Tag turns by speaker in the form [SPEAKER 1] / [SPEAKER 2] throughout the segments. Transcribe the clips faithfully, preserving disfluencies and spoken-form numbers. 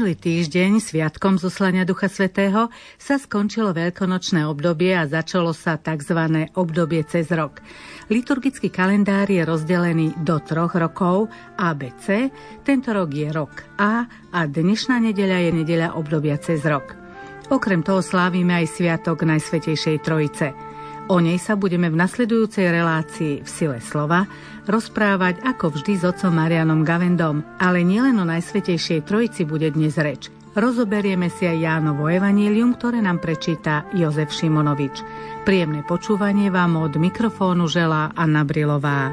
[SPEAKER 1] Minulý týždeň, sviatkom zoslania Ducha Svätého, sa skončilo veľkonočné obdobie a začalo sa tzv. Obdobie cez rok. Liturgický kalendár je rozdelený do troch rokov á bé cé, tento rok je rok A a dnešná nedeľa je nedeľa obdobia cez rok. Okrem toho slávime aj sviatok Najsvätejšej Trojice. O nej sa budeme v nasledujúcej relácii v Sile slova rozprávať ako vždy s otcom Marianom Gavendom, ale nielen o Najsvätejšej Trojici bude dnes reč. Rozoberieme si aj Jánovo evanílium, ktoré nám prečíta Jozef Šimonovič. Príjemné počúvanie vám od mikrofónu želá Anna Brilová.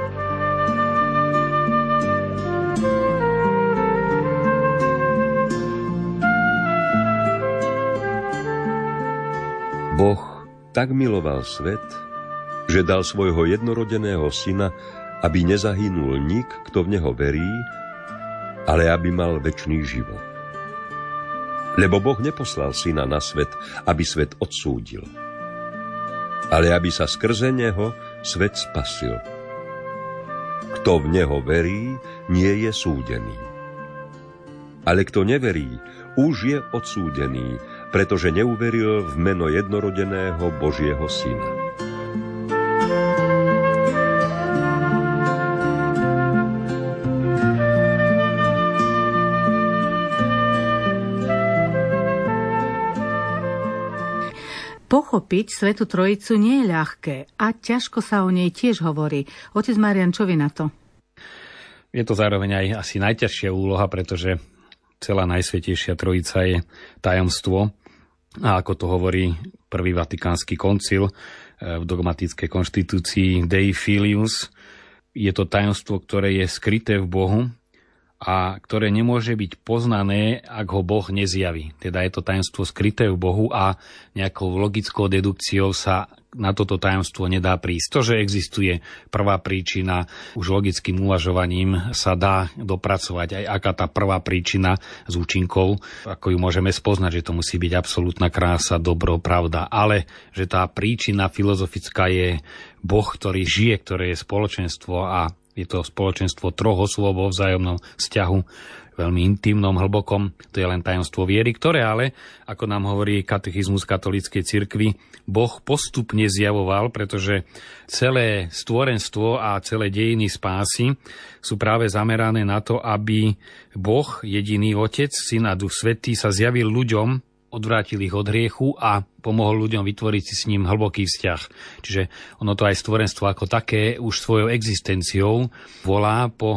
[SPEAKER 2] Boh tak miloval svet, že dal svojho jednorodeného syna, aby nezahynul nik, kto v neho verí, ale aby mal večný život. Lebo Boh neposlal syna na svet, aby svet odsúdil, ale aby sa skrze neho svet spasil. Kto v neho verí, nie je súdený. Ale kto neverí, už je odsúdený, pretože neuveril v meno jednorodeného Božieho syna.
[SPEAKER 1] Pochopiť Svätú Trojicu nie je ľahké a ťažko sa o nej tiež hovorí. Otec Marian, čo vy na to?
[SPEAKER 3] Je to zároveň aj asi najťažšia úloha, pretože celá Najsvätejšia Trojica je tajomstvo. A ako to hovorí prvý Vatikánsky koncil v dogmatickej konštitúcii Dei Filius, je to tajomstvo, ktoré je skryté v Bohu a ktoré nemôže byť poznané, ak ho Boh nezjaví. Teda je to tajomstvo skryté v Bohu a nejakou logickou dedukciou sa na toto tajomstvo nedá prísť. To, že existuje prvá príčina, už logickým uvažovaním sa dá dopracovať aj aká tá prvá príčina z účinkov, ako ju môžeme spoznať, že to musí byť absolútna krása, dobro, pravda, ale že tá príčina filozofická je Boh, ktorý žije, ktoré je spoločenstvo a je to spoločenstvo troch osôb vo vzájomnom vzťahu, veľmi intimnom, hlbokom. To je len tajomstvo viery, ktoré ale, ako nám hovorí katechizmus katolíckej cirkvi, Boh postupne zjavoval, pretože celé stvorenstvo a celé dejiny spásy sú práve zamerané na to, aby Boh, jediný Otec, Syn a Duch Svätý sa zjavil ľuďom, odvrátil ich od hriechu a pomohol ľuďom vytvoriť si s ním hlboký vzťah. Čiže ono to aj stvorenstvo ako také už svojou existenciou volá po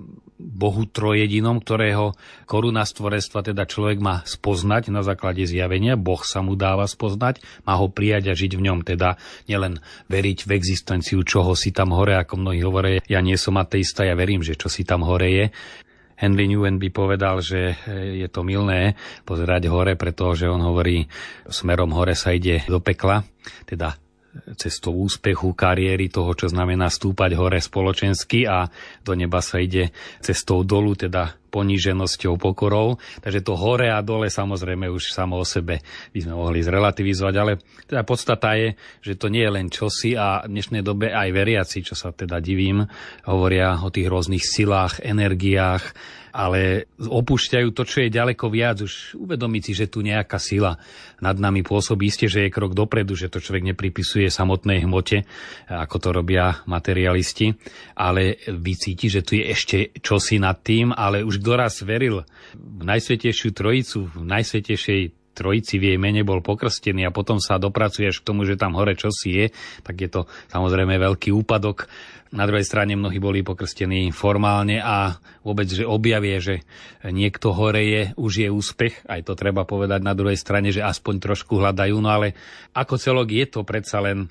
[SPEAKER 3] Bohu trojedinom, ktorého koruna stvorenstva teda človek má spoznať na základe zjavenia. Boh sa mu dáva spoznať, má ho prijať a žiť v ňom. Teda nielen veriť v existenciu čoho si tam hore, ako mnohí hovoria, ja nie som ateista, ja verím, že čo si tam hore je. Henry Nouwen by povedal, že je to mylné pozerať hore, pretože on hovorí, smerom hore sa ide do pekla, teda cestou úspechu, kariéry, toho, čo znamená stúpať hore spoločensky, a do neba sa ide cestou dolu, teda poníženosťou, pokorou. Takže to hore a dole samozrejme už samo o sebe by sme mohli zrelativizovať, ale teda podstata je, že to nie je len čosi a v dnešnej dobe aj veriaci, čo sa teda divím, hovoria o tých rôznych silách, energiách, ale opúšťajú to, čo je ďaleko viac. Už uvedomiť si, že tu nejaká sila nad nami pôsobí, isté, že je krok dopredu, že to človek nepripisuje samotnej hmote, ako to robia materialisti, ale vycíti, že tu je ešte čosi nad tým, ale už kto raz veril v Najsvätejšiu Trojicu, v Najsvätejšej Trojici v jej mene bol pokrstený a potom sa dopracuješ k tomu, že tam hore čosi je, tak je to samozrejme veľký úpadok. Na druhej strane mnohí boli pokrstení formálne a vôbec, že objavie, že niekto hore je, už je úspech. Aj to treba povedať na druhej strane, že aspoň trošku hľadajú. No ale ako celok je to predsa len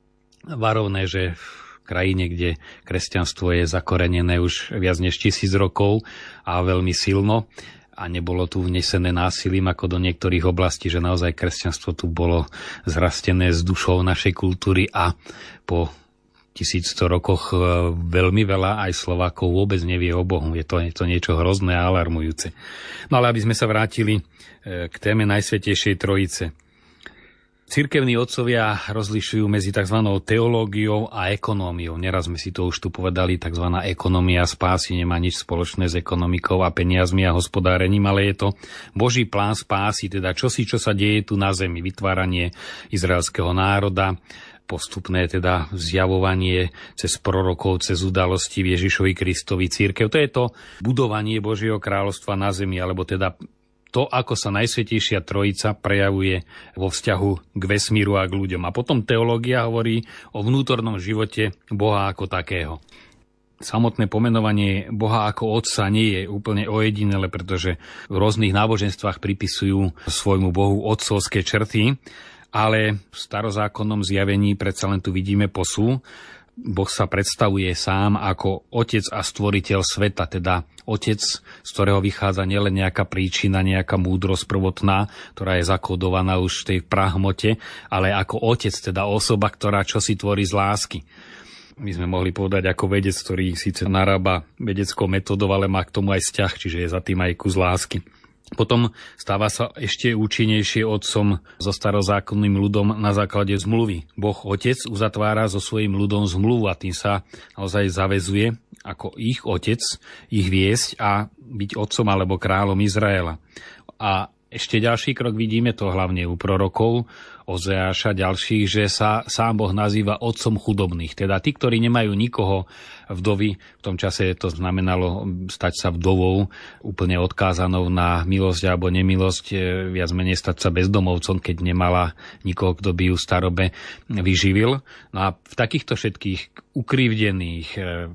[SPEAKER 3] varovné, že v krajine, kde kresťanstvo je zakorenené už viac než tisíc rokov a veľmi silno, a nebolo tu vnesené násilím ako do niektorých oblastí, že naozaj kresťanstvo tu bolo zrastené s dušou našej kultúry a po tisícsto rokoch veľmi veľa aj Slovákov vôbec nevie o Bohu. Je to, je to niečo hrozné a alarmujúce. No ale aby sme sa vrátili k téme Najsvätejšej Trojice. Cirkevní otcovia rozlišujú medzi tzv. Teológiou a ekonómiou. Neraz sme si to už tu povedali, tzv. Ekonomia spásy nemá nič spoločné s ekonomikou a peniazmi a hospodárením, ale je to Boží plán spásy, teda čosi, čo sa deje tu na zemi, vytváranie izraelského národa, postupné teda zjavovanie cez prorokov, cez udalosti v Ježišovi Kristovi cirkev. To je to budovanie Božieho kráľovstva na zemi, alebo teda to, ako sa Najsvätejšia Trojica prejavuje vo vzťahu k vesmíru a k ľuďom. A potom teológia hovorí o vnútornom živote Boha ako takého. Samotné pomenovanie Boha ako Otca nie je úplne ojedinelé, pretože v rôznych náboženstvách pripisujú svojmu Bohu otcovské črty, ale v starozákonnom zjavení predsa len tu vidíme posun. Boh sa predstavuje sám ako otec a stvoriteľ sveta, teda otec, z ktorého vychádza nielen nejaká príčina, nejaká múdrosť prvotná, ktorá je zakódovaná už v tej prahmote, ale ako otec, teda osoba, ktorá čosi tvorí z lásky. My sme mohli povedať ako vedec, ktorý síce narába vedeckou metodou, ale má k tomu aj vzťah, čiže je za tým aj kus lásky. Potom stáva sa ešte účinnejšie otcom so starozákonným ľudom na základe zmluvy. Boh Otec uzatvára so svojím ľudom zmluvu a tým sa naozaj zavezuje ako ich otec, ich viesť a byť otcom alebo kráľom Izraela. A ešte ďalší krok vidíme to hlavne u prorokov, Ozeáša ďalších, že sa sám Boh nazýva otcom chudobných. Teda tí, ktorí nemajú nikoho, vdovy, v tom čase to znamenalo stať sa vdovou, úplne odkázanou na milosť alebo nemilosť, viac menej stať sa bezdomovcom, keď nemala nikoho, kto by ju v starobe vyživil. No a v takýchto všetkých ukrivdených,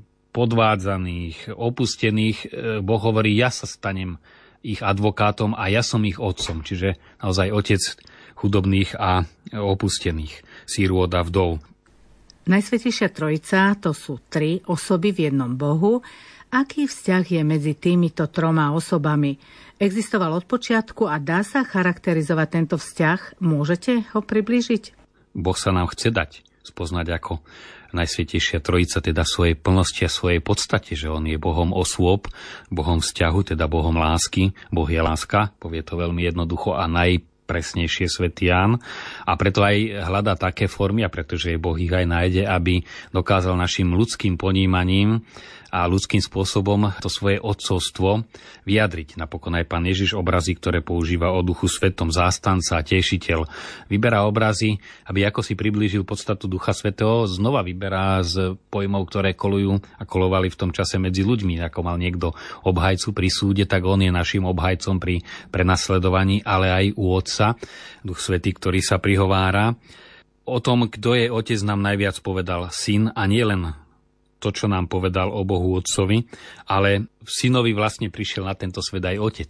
[SPEAKER 3] podvádzaných, opustených, Boh hovorí, ja sa stanem ich advokátom a ja som ich otcom. Čiže naozaj otec chudobných a opustených, sirôt a vdov.
[SPEAKER 1] Najsvätejšia Trojica to sú tri osoby v jednom Bohu. Aký vzťah je medzi týmito troma osobami? Existoval od počiatku a dá sa charakterizovať tento vzťah? Môžete ho priblížiť?
[SPEAKER 3] Boh sa nám chce dať spoznať ako Najsvätejšia Trojica, teda svojej plnosti a svojej podstate, že on je Bohom osôb, Bohom vzťahu, teda Bohom lásky. Boh je láska, povie to veľmi jednoducho a najpresnejšie svätý Ján. A preto aj hľadá také formy, a pretože Boh ich aj nájde, aby dokázal našim ľudským ponímaním a ľudským spôsobom to svoje otcovstvo vyjadriť. Napokon aj Pán Ježiš obrazy, ktoré používa o Duchu Svetom, zástanca, tešiteľ. Vyberá obrazy, aby ako si priblížil podstatu Ducha Svätého, znova vyberá z pojmov, ktoré kolujú a kolovali v tom čase medzi ľuďmi. Ako mal niekto obhajcu pri súde, tak on je našim obhajcom pri prenasledovaní, ale aj u Otca, Duch Svätý, ktorý sa prihovára. O tom, kto je Otec, nám najviac povedal Syn, a nie len to, čo nám povedal o Bohu Otcovi, ale v Synovi vlastne prišiel na tento svet aj Otec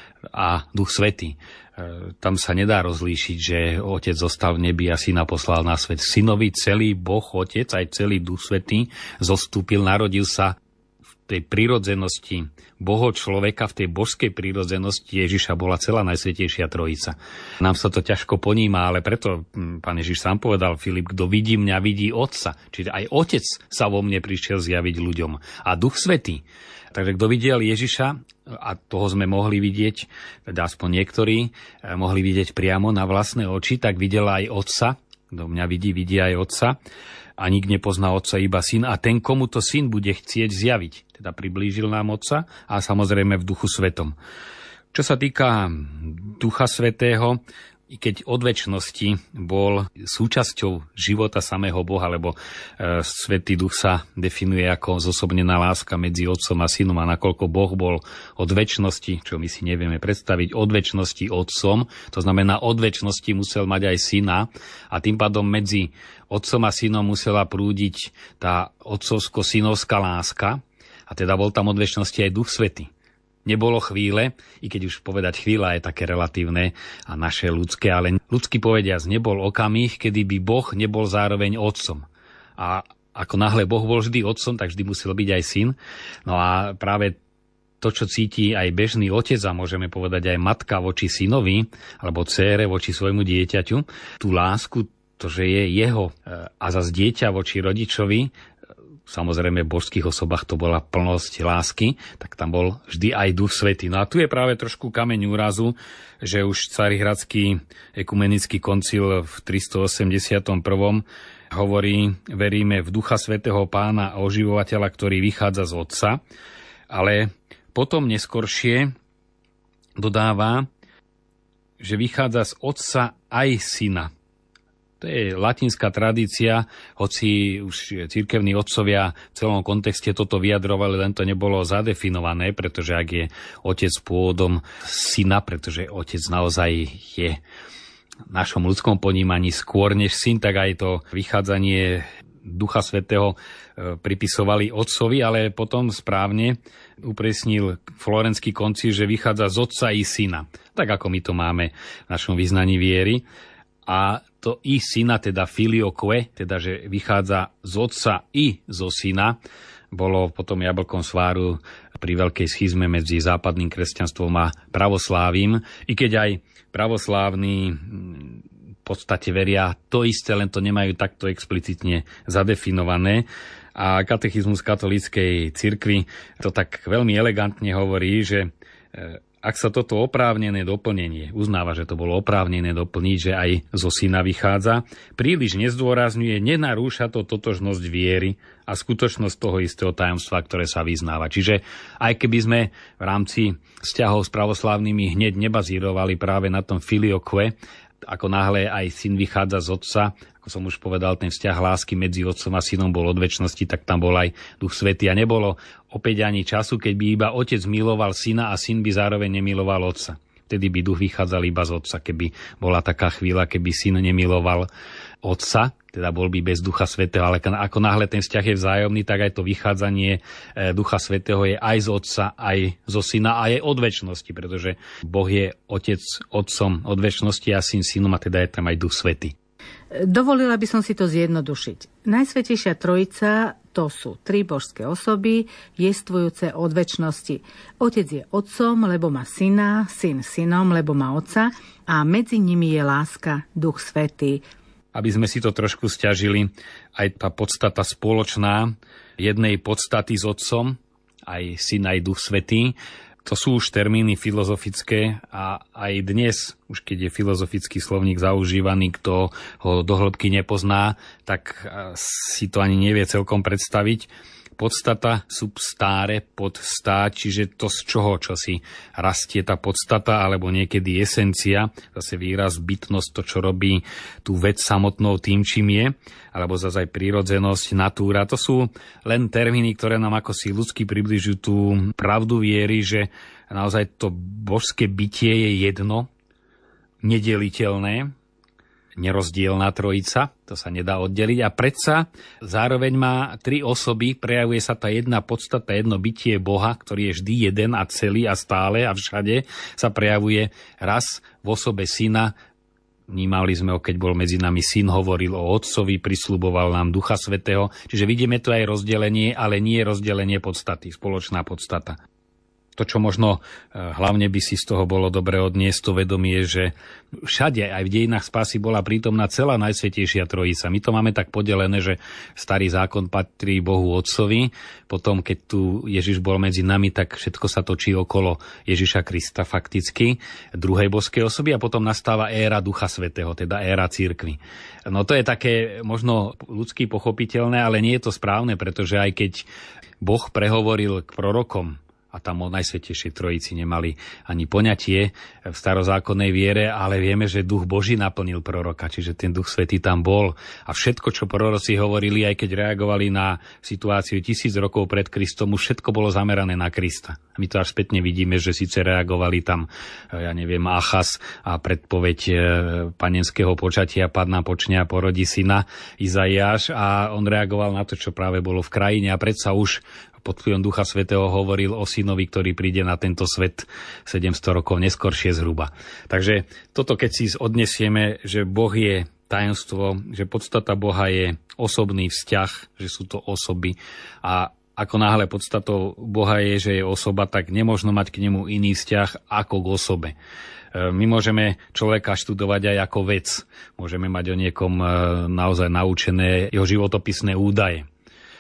[SPEAKER 3] a Duch Svätý. Tam sa nedá rozlíšiť, že Otec zostal v nebi a Syna poslal na svet. V Synovi celý Boh Otec, aj celý Duch Svätý zostúpil, narodil sa v tej prirodzenosti Boho človeka, v tej božskej prírodzenosti Ježiša bola celá Najsvätejšia Trojica. Nám sa to ťažko poníma, ale preto Pán Ježiš sám povedal, Filip, kto vidí mňa, vidí Otca. Čiže aj Otec sa vo mne prišiel zjaviť ľuďom. A Duch Svätý. Takže kto videl Ježiša, a toho sme mohli vidieť, teda aspoň niektorí, mohli vidieť priamo na vlastné oči, tak videl aj Otca. Kto mňa vidí, vidí aj Otca. A nik nepozná Otca, iba Syn. A ten, komu to Syn bude chcieť zjaviť, teda priblížil nám Otca a samozrejme v Duchu Svetom. Čo sa týka Ducha Svätého, i keď od večnosti bol súčasťou života samého Boha, lebo e, Svätý Duch sa definuje ako zosobnená láska medzi Otcom a Synom, a nakoľko Boh bol od večnosti, čo my si nevieme predstaviť, od večnosti Otcom, to znamená od večnosti musel mať aj Syna, a tým pádom medzi Otcom a Synom musela prúdiť tá otcovsko-synovská láska, a teda bol tam od večnosti aj Duch Svätý. Nebolo chvíle, i keď už povedať chvíľa je také relatívne a naše ľudské, ale ľudský povediac, nebol okamih, kedy by Boh nebol zároveň Otcom. A ako náhle Boh bol vždy Otcom, tak vždy musel byť aj Syn. No a práve to, čo cíti aj bežný otec, a môžeme povedať aj matka voči synovi, alebo dcére voči svojmu dieťaťu, tú lásku, to, že je jeho a zas dieťa voči rodičovi, samozrejme v božských osobách to bola plnosť lásky, tak tam bol vždy aj Duch Svätý. No a tu je práve trošku kameň úrazu, že už Carihradský ekumenický koncil v tristoosemdesiatom prvom hovorí, veríme v Ducha Svätého Pána a oživovateľa, ktorý vychádza z Otca, ale potom neskoršie dodáva, že vychádza z Otca aj Syna. To je latinská tradícia, hoci už cirkevní otcovia v celom kontexte toto vyjadrovali, len to nebolo zadefinované, pretože ak je otec pôvodom syna, pretože otec naozaj je v našom ľudskom ponímaní skôr než syn, tak aj to vychádzanie Ducha Svätého pripisovali otcovi, ale potom správne upresnil Florenský koncil, že vychádza z Otca i Syna, tak ako my to máme v našom vyznaní viery. A to i syna, teda filioque, teda že vychádza z Otca i zo Syna, bolo potom jablkom sváru pri veľkej schizme medzi západným kresťanstvom a pravoslávim. I keď aj pravoslávni v podstate veria to isté, len to nemajú takto explicitne zadefinované. A katechizmus katolíckej cirkvi to tak veľmi elegantne hovorí, že ak sa toto oprávnené doplnenie, uznáva, že to bolo oprávnené doplniť, že aj zo Syna vychádza, príliš nezdôrazňuje, nenarúša to totožnosť viery a skutočnosť toho istého tajomstva, ktoré sa vyznáva. Čiže aj keby sme v rámci vzťahov s pravoslávnymi hneď nebazírovali práve na tom filioque, ako náhle aj Syn vychádza z Otca, ako som už povedal, ten vzťah lásky medzi Otcom a Synom bol od večnosti, tak tam bol aj Duch Svätý. A nebolo opäť ani času, keď by iba Otec miloval Syna a Syn by zároveň nemiloval Otca. Vtedy by Duch vychádzal iba z Otca, keby bola taká chvíľa, keby Syn nemiloval Otca, teda bol by bez Ducha Svätého, ale ako náhle ten vzťah je vzájomný, tak aj to vychádzanie Ducha Svätého je aj z Otca, aj zo Syna a je od večnosti, pretože Boh je Otec Otcom od večnosti a Syn Synom a teda je tam aj Duch Svätý.
[SPEAKER 1] Dovolila by som si to zjednodušiť. Najsvätejšia Trojica to sú tri božské osoby, jestvujúce od večnosti. Otec je Otcom, lebo má Syna, Syn Synom, lebo má Otca a medzi nimi je láska, Duch Svätý.
[SPEAKER 3] Aby sme si to trošku sťažili, aj tá podstata spoločná, jednej podstaty s Otcom, aj Syn, aj Duch Svätý, to sú už termíny filozofické a aj dnes, už keď je filozofický slovník zaužívaný, kto ho do hĺbky nepozná, tak si to ani nevie celkom predstaviť. Podstata substáre, podstáť, čiže to z čoho, čo si rastie tá podstata, alebo niekedy esencia, zase výraz bytnosť, to, čo robí tú vec samotnou tým, čím je, alebo zase aj prírodzenosť, natúra. To sú len termíny, ktoré nám ako si ľudsky približujú tú pravdu viery, že naozaj to božské bytie je jedno, nedeliteľné, nerozdielna trojica, to sa nedá oddeliť a predsa zároveň má tri osoby, prejavuje sa tá jedna podstata, jedno bytie Boha, ktorý je vždy jeden a celý a stále a všade sa prejavuje raz v osobe Syna. Vnímali sme ho, keď bol medzi nami Syn, hovoril o Otcovi, prisľuboval nám Ducha Svätého, čiže vidíme tu aj rozdelenie, ale nie rozdelenie podstaty, spoločná podstata. To, čo možno hlavne by si z toho bolo dobre odniesť, to vedomie, že všade, aj v dejinách spásy bola prítomná celá Najsvätejšia Trojica. My to máme tak podelené, že starý zákon patrí Bohu Otcovi, potom keď tu Ježiš bol medzi nami, tak všetko sa točí okolo Ježiša Krista fakticky, druhej božskej osoby a potom nastáva éra Ducha Svätého, teda éra cirkvi. No to je také možno ľudsky pochopiteľné, ale nie je to správne, pretože aj keď Boh prehovoril k prorokom, a tam o Najsvätejšej Trojici nemali ani poňatie v starozákonnej viere, ale vieme, že Duch Boží naplnil proroka, čiže ten Duch Svätý tam bol. A všetko, čo proroci hovorili, aj keď reagovali na situáciu tisíc rokov pred Kristom, už všetko bolo zamerané na Krista. My to až spätne vidíme, že síce reagovali tam, ja neviem, Achaz a predpoveď panenského počatia, padná počne a porodí syna Izaiáš a on reagoval na to, čo práve bolo v krajine a predsa už pod vplyvom Ducha Svätého hovoril o synovi, ktorý príde na tento svet sedemsto rokov neskoršie zhruba. Takže toto, keď si odnesieme, že Boh je tajomstvo, že podstata Boha je osobný vzťah, že sú to osoby a ako náhle podstatou Boha je, že je osoba, tak nemožno mať k nemu iný vzťah ako k osobe. My môžeme človeka študovať aj ako vec. Môžeme mať o niekom naozaj naučené jeho životopisné údaje.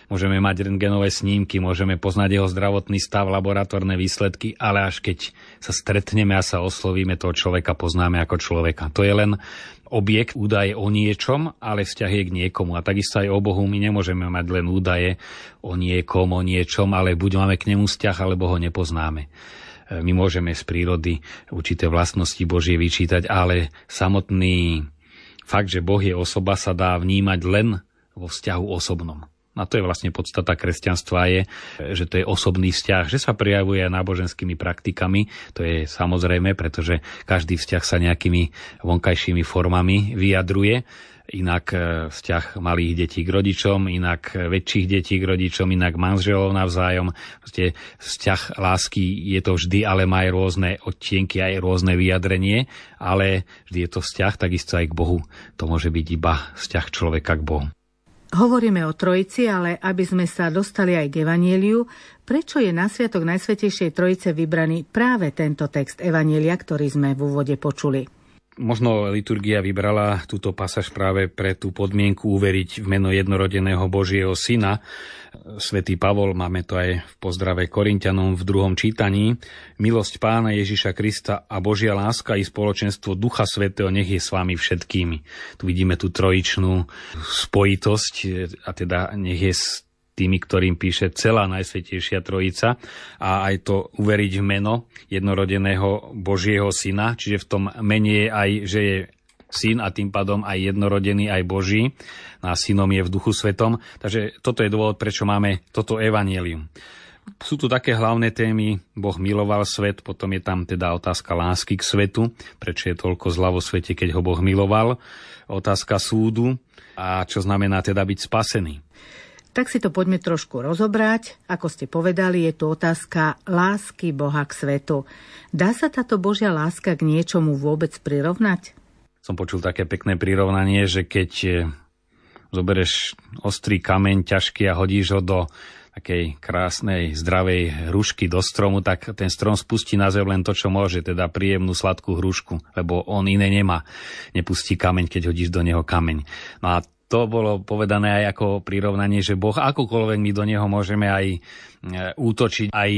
[SPEAKER 3] môžeme mať rentgenové snímky, môžeme poznať jeho zdravotný stav, laboratórne výsledky, ale až keď sa stretneme a sa oslovíme, toho človeka poznáme ako človeka. To je len objekt, údaje o niečom, ale vzťah je k niekomu. A takisto aj o Bohu my nemôžeme mať len údaje o niekom, o niečom, ale buď máme k nemu vzťah, alebo ho nepoznáme. My môžeme z prírody určité vlastnosti Božie vyčítať, ale samotný fakt, že Boh je osoba, sa dá vnímať len vo vzťahu osobnom. A to je vlastne podstata kresťanstva, je, že to je osobný vzťah, že sa prejavuje aj náboženskými praktikami. To je samozrejme, pretože každý vzťah sa nejakými vonkajšími formami vyjadruje. Inak vzťah malých detí k rodičom, inak väčších detí k rodičom, inak manželov navzájom. Proste vzťah lásky je to vždy, ale má aj rôzne odtienky, aj rôzne vyjadrenie, ale vždy je to vzťah takisto aj k Bohu. To môže byť iba vzťah človeka k Bohu.
[SPEAKER 1] Hovoríme o Trojici, ale aby sme sa dostali aj k Evanjeliu, prečo je na Sviatok Najsvätejšej Trojice vybraný práve tento text Evanjelia, ktorý sme v úvode počuli?
[SPEAKER 3] Možno liturgia vybrala túto pasáž práve pre tú podmienku uveriť v meno jednorodeného Božieho Syna. Svätý Pavol, máme to aj v pozdrave Korinťanom v druhom čítaní. Milosť Pána Ježiša Krista a Božia láska i spoločenstvo Ducha Svätého nech je s vami všetkými. Tu vidíme tú trojičnú spojitosť, a teda nech je s tými, ktorým píše celá Najsvätejšia Trojica, a aj to uveriť v meno jednorodeného Božieho Syna, čiže v tom mene je aj, že je Syn a tým pádom aj jednorodený, aj Boží. A Synom je v Duchu Svetom. Takže toto je dôvod, prečo máme toto evanjelium. Sú tu také hlavné témy. Boh miloval svet, potom je tam teda otázka lásky k svetu, prečo je toľko zla vo svete, keď ho Boh miloval. Otázka súdu a čo znamená teda byť spasený.
[SPEAKER 1] Tak si to poďme trošku rozobrať. Ako ste povedali, je tu otázka lásky Boha k svetu. Dá sa táto Božia láska k niečomu vôbec prirovnať?
[SPEAKER 3] Som počul také pekné prirovnanie, že keď zoberieš ostrý kameň ťažký a hodíš ho do takej krásnej, zdravej hrušky do stromu, tak ten strom spustí na zem len to, čo môže, teda príjemnú sladkú hrušku, lebo on iné nemá. Nepustí kameň, keď hodíš do neho kameň. No a to bolo povedané aj ako prirovnanie, že Boh akokoľvek my do neho môžeme aj útočiť, aj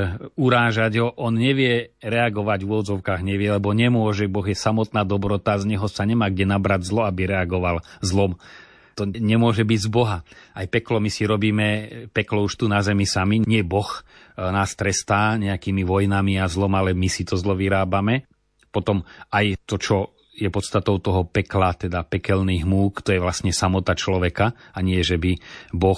[SPEAKER 3] urážať ho. On nevie reagovať v úvodzovkách, nevie, lebo nemôže. Boh je samotná dobrota, z neho sa nemá kde nabrať zlo, aby reagoval zlom. To nemôže byť z Boha. Aj peklo my si robíme, peklo už tu na zemi sami. Nie Boh nás trestá nejakými vojnami a zlom, ale my si to zlo vyrábame. Potom aj to, čo je podstatou toho pekla, teda pekelných múk, to je vlastne samota človeka a nie, že by Boh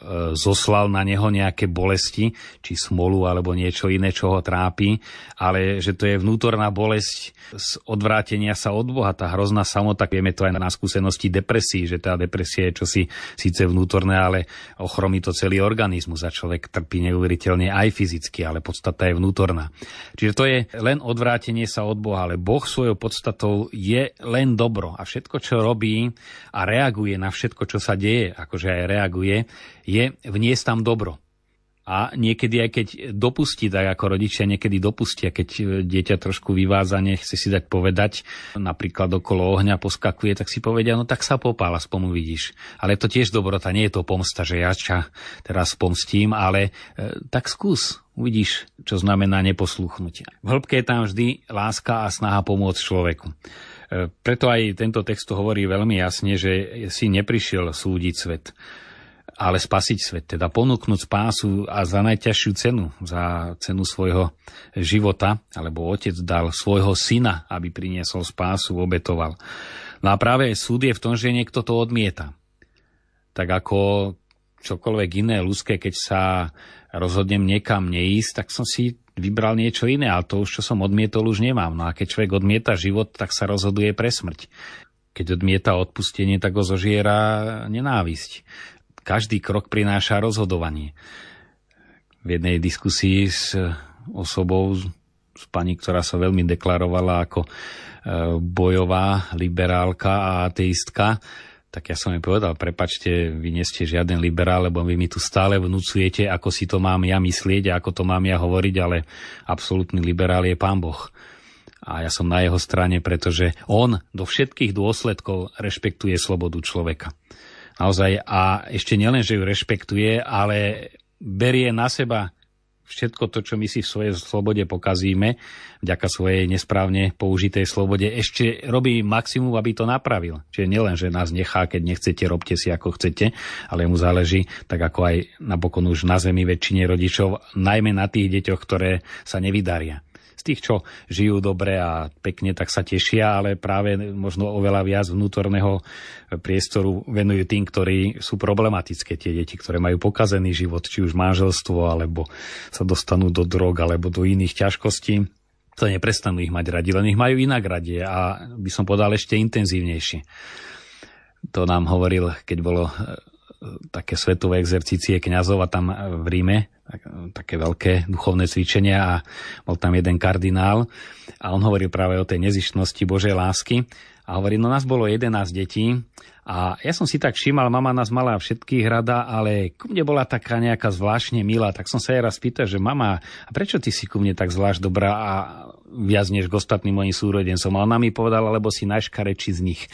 [SPEAKER 3] zoslal na neho nejaké bolesti, či smolu alebo niečo iné, čo ho trápi, ale že to je vnútorná bolesť z odvrátenia sa od Boha, tá hrozná samota. Vieme to aj na skúsenosti depresí, že tá depresia je čosi síce vnútorné, ale ochromí to celý organizmus a človek trpí neuveriteľne aj fyzicky, ale podstata je vnútorná. Čiže to je len odvrátenie sa od Boha, ale Boh svojou podstatou je len dobro a všetko, čo robí a reaguje na všetko, čo sa deje, akože aj reaguje, je vniesť tam dobro. A niekedy aj keď dopustí, tak ako rodičia niekedy dopustia, keď dieťa trošku vyváza, nechce si dať povedať, napríklad okolo ohňa poskakuje, tak si povedia, no tak sa popál, aspoň uvidíš. Ale to tiež dobrota, nie je to pomsta, že ja ča teraz pomstím, ale e, tak skús, uvidíš, čo znamená neposlúchnutie. V hĺbke je tam vždy láska a snaha pomôcť človeku. E, preto aj tento text hovorí veľmi jasne, že si neprišiel súdiť svet, ale spasiť svet, teda ponúknuť spásu a za najťažšiu cenu, za cenu svojho života, alebo otec dal svojho syna, aby priniesol spásu, obetoval. No a práve súd je v tom, že niekto to odmieta. Tak ako čokoľvek iné ľudské, keď sa rozhodnem niekam neísť, tak som si vybral niečo iné, ale to už, čo som odmietol, už nemám. No a keď človek odmieta život, tak sa rozhoduje pre smrť. Keď odmieta odpustenie, tak ho zožiera nenávisť. Každý krok prináša rozhodovanie. V jednej diskusii s osobou, s pani, ktorá sa veľmi deklarovala ako bojová liberálka a ateistka, tak ja som jej povedal, prepáčte, vy nie ste žiaden liberál, lebo vy mi tu stále vnúcujete, ako si to mám ja myslieť a ako to mám ja hovoriť, ale absolútny liberál je Pán Boh. A ja som na jeho strane, pretože on do všetkých dôsledkov rešpektuje slobodu človeka. Naozaj, a ešte nielen, že ju rešpektuje, ale berie na seba všetko to, čo my si v svojej slobode pokazíme, vďaka svojej nesprávne použitej slobode, ešte robí maximum, aby to napravil. Čiže nielen, že nás nechá, keď nechcete, robte si ako chcete, ale mu záleží, tak ako aj napokon už na zemi väčšine rodičov, najmä na tých deťoch, ktoré sa nevydaria. Z tých, čo žijú dobre a pekne, tak sa tešia, ale práve možno oveľa viac vnútorného priestoru venujú tým, ktorí sú problematické, tie deti, ktoré majú pokazený život, či už manželstvo, alebo sa dostanú do drog, alebo do iných ťažkostí. To neprestanú ich mať radi, len ich majú inak radi a by som povedal ešte intenzívnejšie. To nám hovoril, keď bolo také svetové exercície kňazov a tam v Ríme, také veľké duchovné cvičenia a bol tam jeden kardinál a on hovoril práve o tej nezištnosti Božej lásky a hovorí, no nás bolo jedenásť detí a ja som si tak všímal, mama nás mala všetkých rada, ale ku mne bola taká nejaká zvláštne milá, tak som sa jej raz pýtal, že mama, a prečo ty si ku mne tak zvlášť dobrá a viac než k ostatným mojim súrodencom. A ona mi povedala, lebo si najškarečí z nich.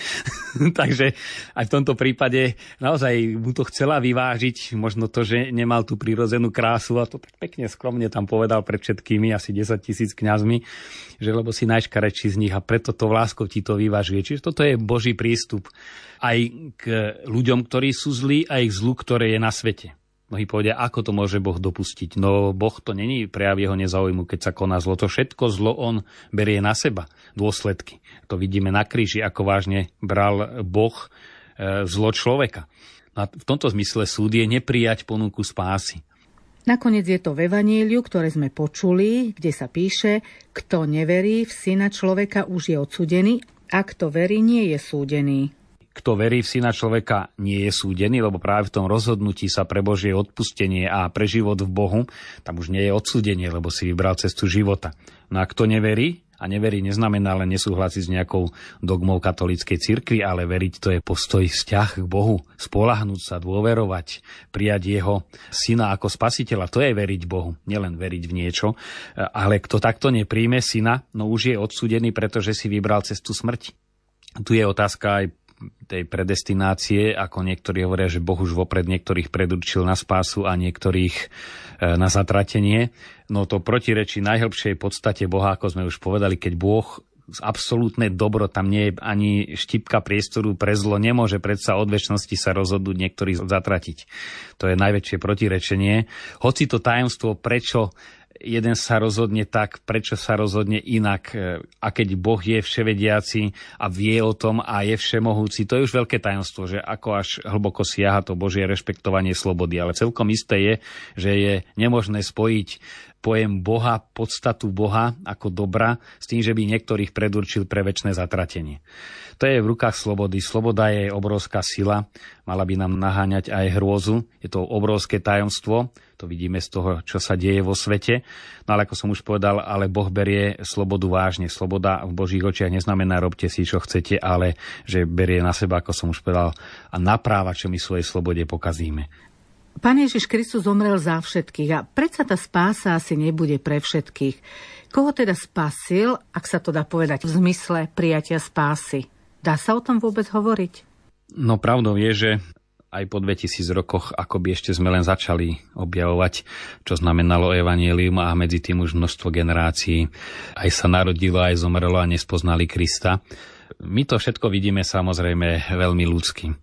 [SPEAKER 3] Takže aj v tomto prípade naozaj mu to chcela vyvážiť, možno to, že nemal tú prirodzenú krásu a to tak pekne skromne tam povedal pred všetkými, asi desaťtisíc kňazmi, že lebo si najškarečí z nich a preto to láskou ti to vyvážuje. Čiže toto je Boží prístup aj k ľuďom, ktorí sú zlí, aj k zlu, ktoré je na svete. Mnohí povedia, ako to môže Boh dopustiť. No Boh to není prejav jeho nezáujmu, keď sa koná zlo. To všetko zlo on berie na seba, dôsledky. To vidíme na kríži, ako vážne bral Boh e, zlo človeka. A v tomto zmysle súd je neprijať ponuku spásy.
[SPEAKER 1] Nakoniec je to v Evaníliu, ktoré sme počuli, kde sa píše, kto neverí v Syna človeka, už je odsúdený, a kto verí, nie je súdený.
[SPEAKER 3] Kto verí v Syna človeka, nie je súdený, lebo práve v tom rozhodnutí sa pre Božie odpustenie a pre život v Bohu, tam už nie je odsúdenie, lebo si vybral cestu života. No a kto neverí, a neverí neznamená len nesúhlasiť s nejakou dogmou katolíckej cirkvi, ale veriť to je postoj, vzťah k Bohu, spoľahnúť sa, dôverovať, prijať jeho Syna ako spasiteľa. To je veriť Bohu, nielen veriť v niečo. Ale kto takto nepríjme Syna, no už je odsúdený, pretože si vybral cestu smrti. Tu je otázka aj tej predestinácie, ako niektorí hovoria, že Boh už vopred niektorých predurčil na spásu a niektorých na zatratenie. No to protirečí najhlbšej podstate Boha, ako sme už povedali, keď Boh z absolútne dobro, tam nie je ani štipka priestoru pre zlo, nemôže predsa od večnosti sa rozhodnúť niektorých zatratiť. To je najväčšie protirečenie. Hoci to tajomstvo, prečo jeden sa rozhodne tak, prečo sa rozhodne inak. A keď Boh je vševediaci a vie o tom a je všemohúci, to je už veľké tajomstvo, že ako až hlboko siaha to Božie rešpektovanie slobody. Ale celkom isté je, že je nemožné spojiť pojem Boha, podstatu Boha ako dobra s tým, že by niektorých predurčil pre večné zatratenie. To je v rukách slobody. Sloboda je obrovská sila, mala by nám naháňať aj hrôzu. Je to obrovské tajomstvo, to vidíme z toho, čo sa deje vo svete. No ale ako som už povedal, ale Boh berie slobodu vážne. Sloboda v Božích očiach neznamená robte si, čo chcete, ale že berie na seba, ako som už povedal, a napráva, čo my svojej slobode pokazíme.
[SPEAKER 1] Pán Ježiš Kristus zomrel za všetkých a predsa tá spása asi nebude pre všetkých. Koho teda spasil, ak sa to dá povedať v zmysle prijatia spásy? Dá sa o tom vôbec hovoriť?
[SPEAKER 3] No pravdou je, že aj po dvetisíc rokoch akoby ešte sme len začali objavovať, čo znamenalo evanjelium a medzi tým už množstvo generácií aj sa narodilo, aj zomrelo a nespoznali Krista. My to všetko vidíme samozrejme veľmi ľudsky.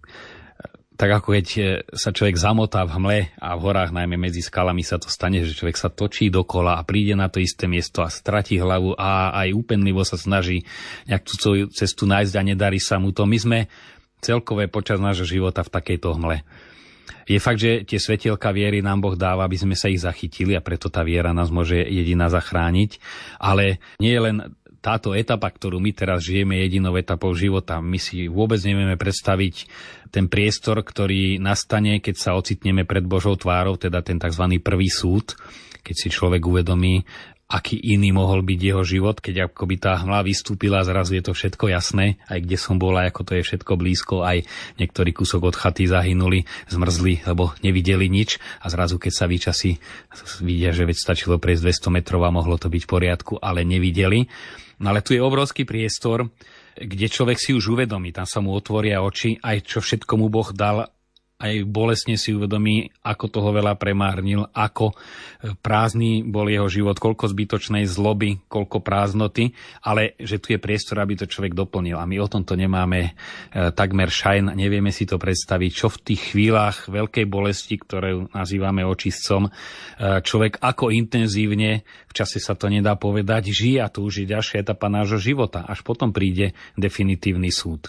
[SPEAKER 3] Tak ako keď sa človek zamotá v hmle a v horách, najmä medzi skalami sa to stane, že človek sa točí dokola a príde na to isté miesto a stratí hlavu a aj úpenlivo sa snaží nejak tú svoju cestu nájsť a nedarí sa mu to. My sme celkové počas nášho života v takejto hmle. Je fakt, že tie svetielka viery nám Boh dáva, aby sme sa ich zachytili a preto tá viera nás môže jediná zachrániť. Ale nie je len táto etapa, ktorú my teraz žijeme, jedinou etapou života. My si vôbec nevieme predstaviť ten priestor, ktorý nastane, keď sa ocitneme pred Božou tvárou, teda ten tzv. Prvý súd, keď si človek uvedomí, aký iný mohol byť jeho život, keď akoby tá hmla vystúpila, zrazu je to všetko jasné, aj kde som bol, aj ako to je všetko blízko, aj niektorý kúsok od chaty zahynuli, zmrzli, lebo nevideli nič a zrazu, keď sa vyčasí, vidia, že veď stačilo prejsť dvesto metrov a mohlo to byť v poriadku, ale nevideli. No ale tu je obrovský priestor, kde človek si už uvedomí, tam sa mu otvoria oči, aj čo všetko mu Boh dal aj bolestne si uvedomí, ako toho veľa premárnil, ako prázdny bol jeho život, koľko zbytočnej zloby, koľko prázdnoty, ale že tu je priestor, aby to človek doplnil. A my o tomto nemáme e, takmer šajn, nevieme si to predstaviť, čo v tých chvíľach veľkej bolesti, ktoré nazývame očistcom, e, človek ako intenzívne, v čase sa to nedá povedať, žije, a to už je ďalšia etapa nášho života. Až potom príde definitívny súd.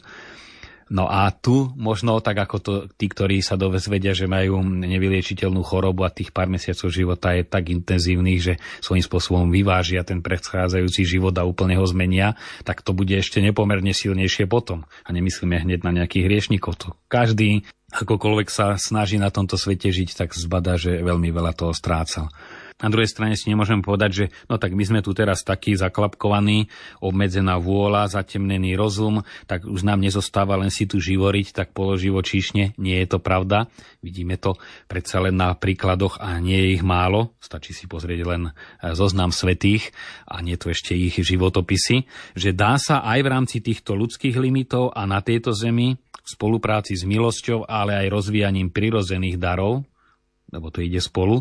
[SPEAKER 3] No a tu možno tak ako to tí, ktorí sa dozvedia, že majú nevyliečiteľnú chorobu a tých pár mesiacov života je tak intenzívnych, že svojím spôsobom vyvážia ten predchádzajúci život a úplne ho zmenia, tak to bude ešte nepomerne silnejšie potom. A nemyslíme hneď na nejakých hriešnikov. To každý, akokoľvek sa snaží na tomto svete žiť, tak zbadá, že veľmi veľa toho strácal. Na druhej strane si nemôžem povedať, že no tak my sme tu teraz takí zaklapkovaní, obmedzená vôľa, zatemnený rozum, tak už nám nezostáva len si tu živoriť, tak položivočíšne. Nie je to pravda. Vidíme to predsa len na príkladoch a nie je ich málo. Stačí si pozrieť len zoznam svätých a nie tu ešte ich životopisy. Že dá sa aj v rámci týchto ľudských limitov a na tejto zemi v spolupráci s milosťou, ale aj rozvíjaním prirodzených darov, lebo to ide spolu,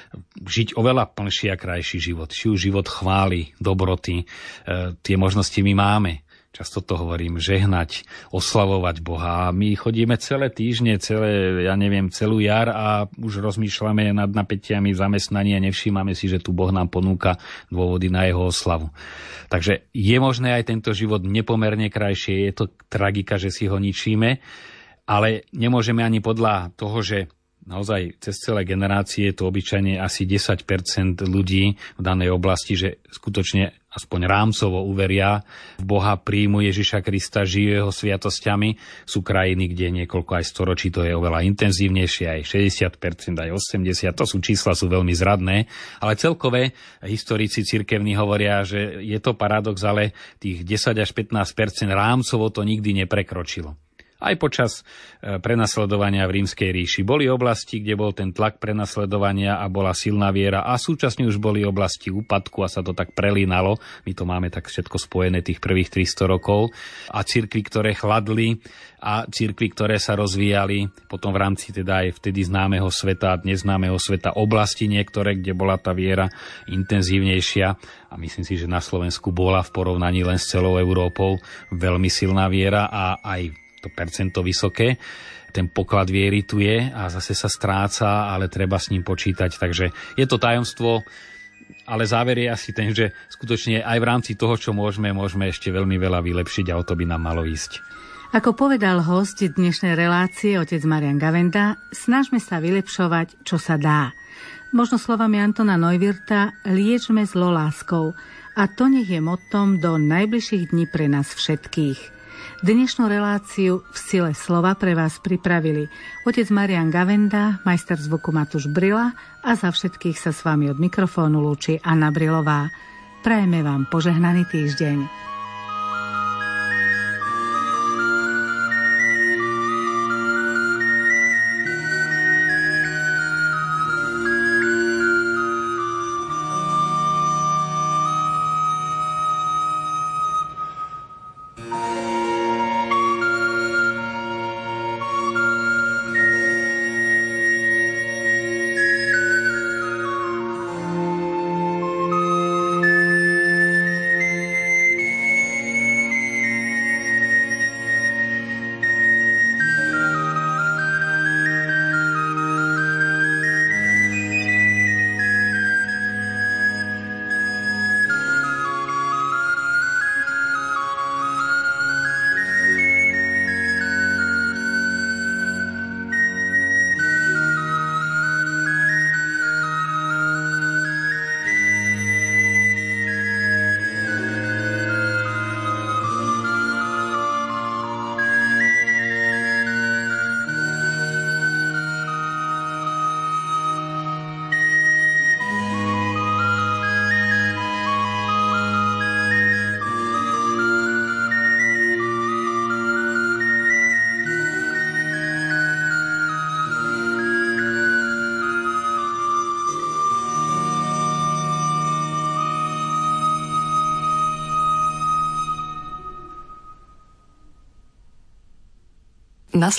[SPEAKER 3] žiť oveľa plnší a krajší život. Či už život chvály, dobroty, e, tie možnosti my máme. Často to hovorím, žehnať, oslavovať Boha. A my chodíme celé týždne, celé, ja neviem, celú jar a už rozmýšľame nad napätiami v zamestnaní a nevšímame si, že tu Boh nám ponúka dôvody na jeho oslavu. Takže je možné aj tento život nepomerne krajšie. Je to tragika, že si ho ničíme, ale nemôžeme ani podľa toho, že naozaj cez celé generácie je to obyčajne asi desať percent ľudí v danej oblasti, že skutočne aspoň rámcovo uveria v Boha, príjmu Ježiša Krista, žijú jeho sviatosťami. Sú krajiny, kde niekoľko aj storočí to je oveľa intenzívnejšie, aj šesťdesiat percent, aj osemdesiat percent. To sú čísla, sú veľmi zradné, ale celkové historici cirkevní hovoria, že je to paradox, ale tých desať až pätnásť percent rámcovo to nikdy neprekročilo. Aj počas prenasledovania v Rímskej ríši boli oblasti, kde bol ten tlak prenasledovania a bola silná viera, a súčasne už boli oblasti úpadku a sa to tak prelínalo. My to máme tak všetko spojené tých prvých tristo rokov. A cirkvi, ktoré chladli, a cirkvi, ktoré sa rozvíjali potom v rámci teda aj vtedy známeho sveta a dnes známeho sveta oblasti niektoré, kde bola tá viera intenzívnejšia. A myslím si, že na Slovensku bola v porovnaní len s celou Európou veľmi silná viera a aj to percento vysoké. Ten poklad viery tu je a zase sa stráca, ale treba s ním počítať. Takže je to tajomstvo, ale záver je asi ten, že skutočne aj v rámci toho, čo môžeme, môžeme ešte veľmi veľa vylepšiť a o to by nám malo ísť.
[SPEAKER 1] Ako povedal hosť dnešnej relácie, otec Marián Gavenda, snažme sa vylepšovať, čo sa dá. Možno slovami Antona Neuwirtha, liečme zlo láskou. A to nech je mottom do najbližších dní pre nás všetkých. Dnešnú reláciu v sile slova pre vás pripravili otec Marián Gavenda, majster zvuku Matúš Brila a za všetkých sa s vami od mikrofónu lúči Anna Brilová. Prajeme vám požehnaný týždeň.